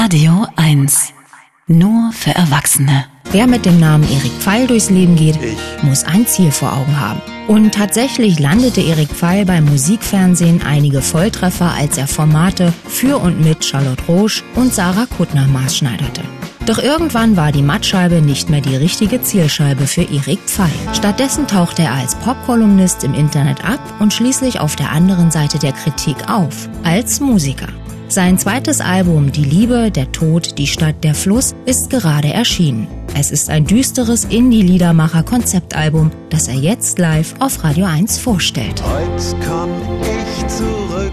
Radio 1. Nur für Erwachsene. Wer mit dem Namen Erik Pfeil durchs Leben geht, muss ein Ziel vor Augen haben. Und tatsächlich landete Erik Pfeil beim Musikfernsehen einige Volltreffer, als er Formate für und mit Charlotte Roche und Sarah Kuttner maßschneiderte. Doch irgendwann war die Mattscheibe nicht mehr die richtige Zielscheibe für Erik Pfeil. Stattdessen tauchte er als Popkolumnist im Internet ab und schließlich auf der anderen Seite der Kritik auf, als Musiker. Sein zweites Album Die Liebe, der Tod, die Stadt, der Fluss ist gerade erschienen. Es ist ein düsteres Indie-Liedermacher-Konzeptalbum, das er jetzt live auf Radio 1 vorstellt. Heute komm ich zurück.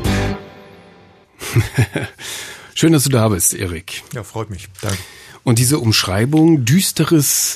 Schön, dass du da bist, Erik. Ja, freut mich. Danke. Und diese Umschreibung, düsteres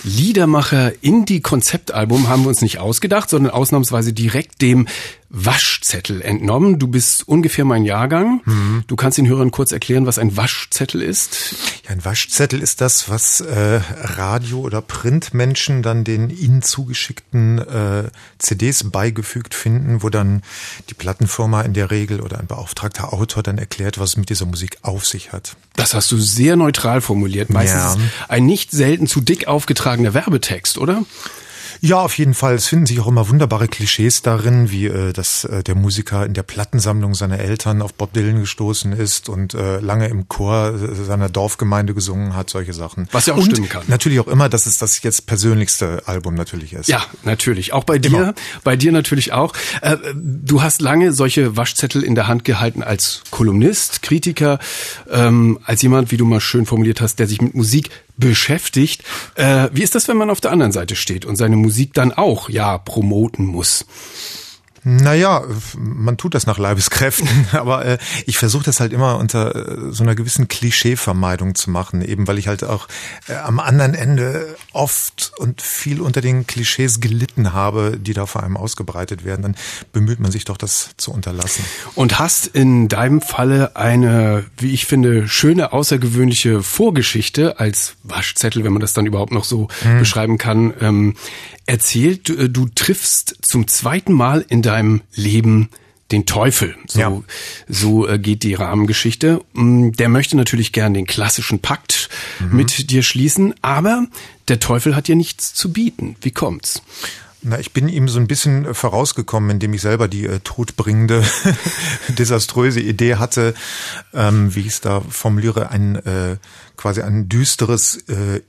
Liedermacher-Indie-Konzeptalbum, haben wir uns nicht ausgedacht, sondern ausnahmsweise direkt dem Waschzettel entnommen. Du bist ungefähr mein Jahrgang. Du kannst den Hörern kurz erklären, was ein Waschzettel ist? Ja, ein Waschzettel ist das, was Radio- oder Printmenschen dann den ihnen zugeschickten CDs beigefügt finden, wo dann die Plattenfirma in der Regel oder ein beauftragter Autor dann erklärt, was es mit dieser Musik auf sich hat. Das hast du sehr neutral formuliert. Meistens ein nicht selten zu dick aufgetragener Werbetext, oder? Ja, auf jeden Fall. Es finden sich auch immer wunderbare Klischees darin, wie dass der Musiker in der Plattensammlung seiner Eltern auf Bob Dylan gestoßen ist und lange im Chor seiner Dorfgemeinde gesungen hat, solche Sachen. Was ja auch und stimmen kann. Natürlich auch immer, dass es das jetzt persönlichste Album natürlich ist. Ja, natürlich. Auch bei dir. Bei dir natürlich auch. Du hast lange solche Waschzettel in der Hand gehalten als Kolumnist, Kritiker, als jemand, wie du mal schön formuliert hast, der sich mit Musik beschäftigt. Wie ist das, wenn man auf der anderen Seite steht und seine Musik dann auch, promoten muss? Naja, man tut das nach Leibeskräften, aber ich versuche das halt immer unter so einer gewissen Klischeevermeidung zu machen, eben weil ich halt auch am anderen Ende oft und viel unter den Klischees gelitten habe, die da vor allem ausgebreitet werden. Dann bemüht man sich doch, das zu unterlassen. Und hast in deinem Falle eine, wie ich finde, schöne, außergewöhnliche Vorgeschichte als Waschzettel, wenn man das dann überhaupt noch so beschreiben kann, erzählt. Du triffst zum zweiten Mal in deinem Leben den Teufel. So geht die Rahmengeschichte. Der möchte natürlich gern den klassischen Pakt mit dir schließen, aber der Teufel hat dir nichts zu bieten. Wie kommt's? Na, ich bin ihm so ein bisschen vorausgekommen, indem ich selber die todbringende, desaströse Idee hatte, wie ich es da formuliere, quasi ein düsteres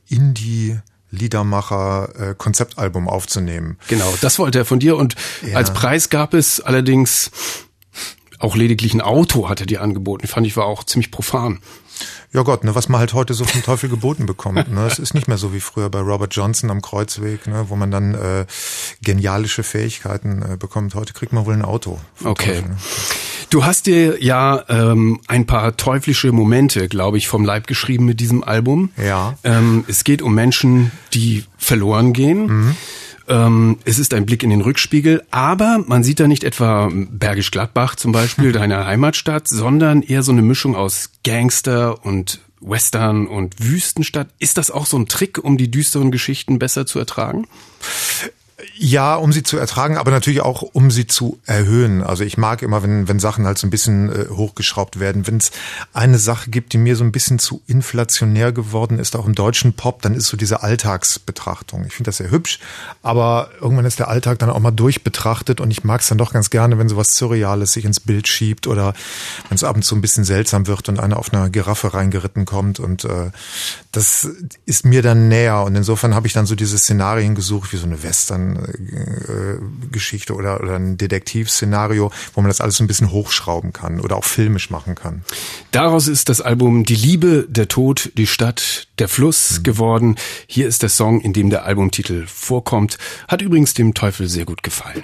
Indie-Liedermacher Konzeptalbum aufzunehmen. Genau, das wollte er von dir und als Preis gab es allerdings auch lediglich ein Auto, hat er dir angeboten. Fand ich, war auch ziemlich profan. Ja Gott, ne, was man halt heute so vom Teufel geboten bekommt. Ne? Es ist nicht mehr so wie früher bei Robert Johnson am Kreuzweg, ne, wo man dann genialische Fähigkeiten bekommt. Heute kriegt man wohl ein Auto. Okay. Teufel, ne? Du hast dir ein paar teuflische Momente, glaube ich, vom Leib geschrieben mit diesem Album. Ja. Es geht um Menschen, die verloren gehen. Es ist ein Blick in den Rückspiegel, aber man sieht da nicht etwa Bergisch Gladbach zum Beispiel, deine Heimatstadt, sondern eher so eine Mischung aus Gangster und Western und Wüstenstadt. Ist das auch so ein Trick, um die düsteren Geschichten besser zu ertragen? Ja, um sie zu ertragen, aber natürlich auch, um sie zu erhöhen. Also ich mag immer, wenn Sachen halt so ein bisschen hochgeschraubt werden. Wenn es eine Sache gibt, die mir so ein bisschen zu inflationär geworden ist, auch im deutschen Pop, dann ist so diese Alltagsbetrachtung. Ich finde das sehr hübsch, aber irgendwann ist der Alltag dann auch mal durchbetrachtet und ich mag es dann doch ganz gerne, wenn sowas Surreales sich ins Bild schiebt oder wenn es ab und zu ein bisschen seltsam wird und einer auf einer Giraffe reingeritten kommt und das ist mir dann näher und insofern habe ich dann so diese Szenarien gesucht, wie so eine Western-Geschichte oder ein Detektivszenario, wo man das alles so ein bisschen hochschrauben kann oder auch filmisch machen kann. Daraus ist das Album Die Liebe, der Tod, die Stadt, der Fluss geworden. Hier ist der Song, in dem der Albumtitel vorkommt. Hat übrigens dem Teufel sehr gut gefallen.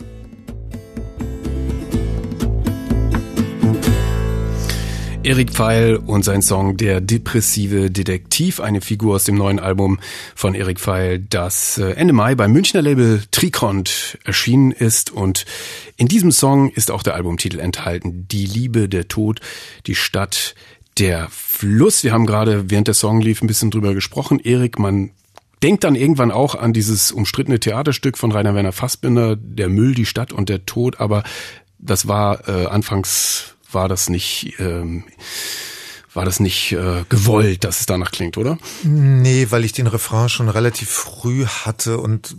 Erik Pfeil und sein Song Der depressive Detektiv, eine Figur aus dem neuen Album von Erik Pfeil, das Ende Mai beim Münchner Label Trikont erschienen ist. Und in diesem Song ist auch der Albumtitel enthalten. Die Liebe, der Tod, die Stadt, der Fluss. Wir haben gerade, während der Song lief, ein bisschen drüber gesprochen. Erik, man denkt dann irgendwann auch an dieses umstrittene Theaterstück von Rainer Werner Fassbinder, Der Müll, die Stadt und der Tod. Aber das war anfangs war das nicht war das nicht gewollt, dass es danach klingt, oder? Nee, weil ich den Refrain schon relativ früh hatte und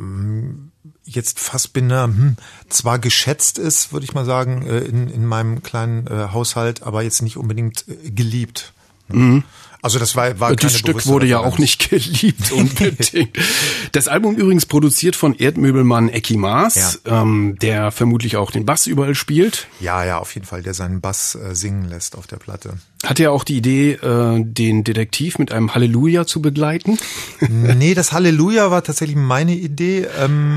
jetzt Fassbinder zwar geschätzt ist, würde ich mal sagen, in meinem kleinen Haushalt, aber jetzt nicht unbedingt geliebt. Mhm. Also das war das Stück wurde ja auch nicht geliebt unbedingt. Das Album übrigens produziert von Erdmöbelmann Ecki Maas, der vermutlich auch den Bass überall spielt. Ja, auf jeden Fall, der seinen Bass singen lässt auf der Platte. Hat er auch die Idee, den Detektiv mit einem Halleluja zu begleiten? Nee, das Halleluja war tatsächlich meine Idee.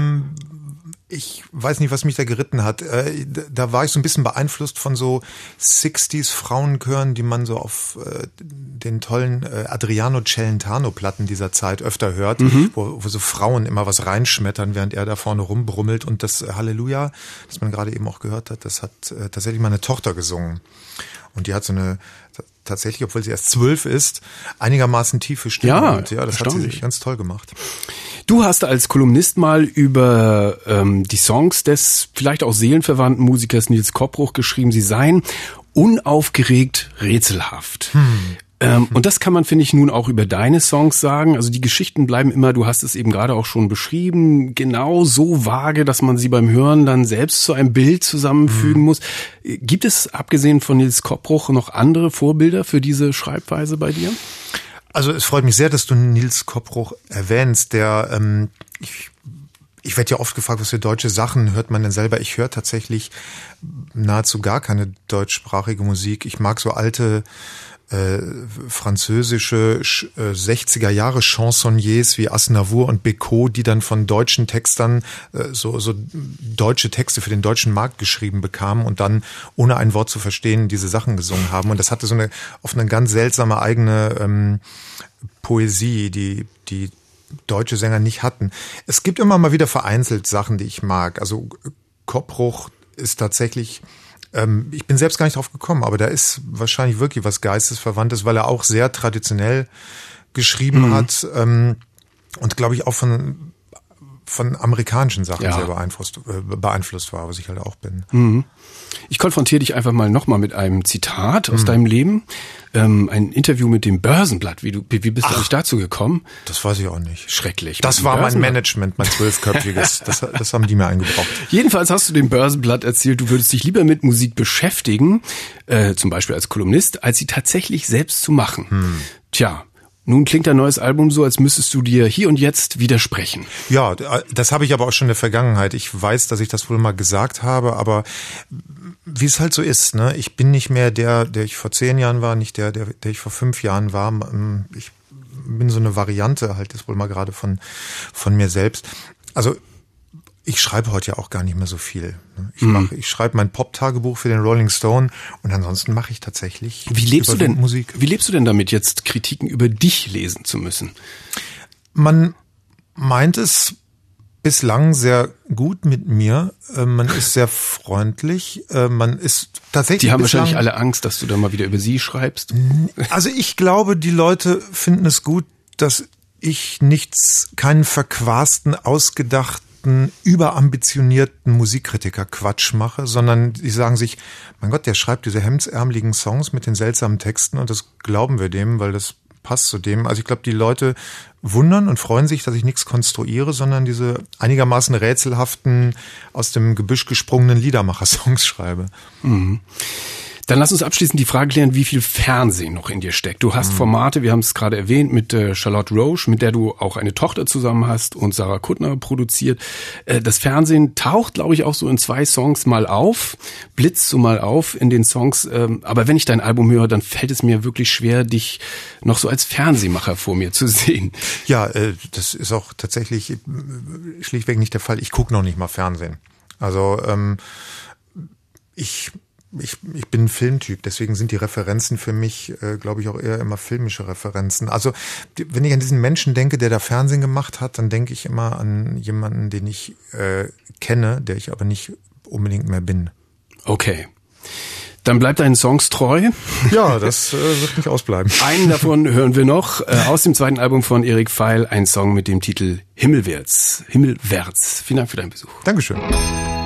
Ich weiß nicht, was mich da geritten hat. Da war ich so ein bisschen beeinflusst von so 60s Frauenchören, die man so auf den tollen Adriano Celentano-Platten dieser Zeit öfter hört, wo so Frauen immer was reinschmettern, während er da vorne rumbrummelt. Und das Halleluja, das man gerade eben auch gehört hat, das hat tatsächlich meine Tochter gesungen. Und die hat so eine, tatsächlich, obwohl sie erst 12 ist, einigermaßen tiefe Stimme. Ja, und das hat sie ganz toll gemacht. Du hast als Kolumnist mal über die Songs des vielleicht auch seelenverwandten Musikers Nils Koppruch geschrieben, sie seien unaufgeregt rätselhaft. Und das kann man, finde ich, nun auch über deine Songs sagen. Also die Geschichten bleiben immer, du hast es eben gerade auch schon beschrieben, genau so vage, dass man sie beim Hören dann selbst zu einem Bild zusammenfügen muss. Gibt es, abgesehen von Nils Koppruch, noch andere Vorbilder für diese Schreibweise bei dir? Also es freut mich sehr, dass du Nils Koppruch erwähnst, der ich werde ja oft gefragt, was für deutsche Sachen hört man denn selber? Ich höre tatsächlich nahezu gar keine deutschsprachige Musik. Ich mag so alte französische 60er Jahre Chansonniers wie Aznavour und Bécaud, die dann von deutschen Textern so deutsche Texte für den deutschen Markt geschrieben bekamen und dann ohne ein Wort zu verstehen diese Sachen gesungen haben. Und das hatte so auf eine ganz seltsame eigene Poesie, die deutsche Sänger nicht hatten. Es gibt immer mal wieder vereinzelt Sachen, die ich mag. Also Koppruch ist tatsächlich, ich bin selbst gar nicht drauf gekommen, aber da ist wahrscheinlich wirklich was Geistesverwandtes, weil er auch sehr traditionell geschrieben hat und glaube ich auch von amerikanischen Sachen sehr beeinflusst war, was ich halt auch bin. Ich konfrontiere dich einfach mal nochmal mit einem Zitat aus deinem Leben. Ein Interview mit dem Börsenblatt. Wie bist du eigentlich dazu gekommen? Das weiß ich auch nicht. Schrecklich. Das war mein Management, mein 12-köpfiges. Das haben die mir eingebrockt. Jedenfalls hast du dem Börsenblatt erzählt, du würdest dich lieber mit Musik beschäftigen, zum Beispiel als Kolumnist, als sie tatsächlich selbst zu machen. Tja. Nun klingt dein neues Album so, als müsstest du dir hier und jetzt widersprechen. Ja, das habe ich aber auch schon in der Vergangenheit. Ich weiß, dass ich das wohl mal gesagt habe, aber wie es halt so ist, ne? Ich bin nicht mehr der ich vor 10 Jahren war, nicht der ich vor 5 Jahren war. Ich bin so eine Variante halt, ist wohl mal gerade von mir selbst. Also ich schreibe heute ja auch gar nicht mehr so viel. Ich schreibe mein Pop-Tagebuch für den Rolling Stone und ansonsten mache ich tatsächlich Musik. Wie lebst du denn damit, jetzt Kritiken über dich lesen zu müssen? Man meint es bislang sehr gut mit mir. Man ist sehr freundlich. Man ist tatsächlich. Die haben wahrscheinlich alle Angst, dass du da mal wieder über sie schreibst. Also ich glaube, die Leute finden es gut, dass ich keinen verquasten, ausgedachten, überambitionierten Musikkritiker-Quatsch mache, sondern die sagen sich, mein Gott, der schreibt diese hemdsärmeligen Songs mit den seltsamen Texten und das glauben wir dem, weil das passt zu dem. Also ich glaube, die Leute wundern und freuen sich, dass ich nichts konstruiere, sondern diese einigermaßen rätselhaften, aus dem Gebüsch gesprungenen Liedermacher-Songs schreibe. Dann lass uns abschließend die Frage klären, wie viel Fernsehen noch in dir steckt. Du hast Formate, wir haben es gerade erwähnt, mit Charlotte Roche, mit der du auch eine Tochter zusammen hast und Sarah Kuttner produziert. Das Fernsehen taucht, glaube ich, auch so in 2 Songs mal auf, blitzt so mal auf in den Songs. Aber wenn ich dein Album höre, dann fällt es mir wirklich schwer, dich noch so als Fernsehmacher vor mir zu sehen. Ja, das ist auch tatsächlich schlichtweg nicht der Fall. Ich gucke noch nicht mal Fernsehen. Also ich bin ein Filmtyp, deswegen sind die Referenzen für mich, glaube ich, auch eher immer filmische Referenzen. Also wenn ich an diesen Menschen denke, der da Fernsehen gemacht hat, dann denke ich immer an jemanden, den ich kenne, der ich aber nicht unbedingt mehr bin. Okay. Dann bleibt deinen Songs treu. Ja, das wird nicht ausbleiben. Einen davon hören wir noch aus dem 2. Album von Erik Pfeil, ein Song mit dem Titel Himmelwärts. Vielen Dank für deinen Besuch. Dankeschön.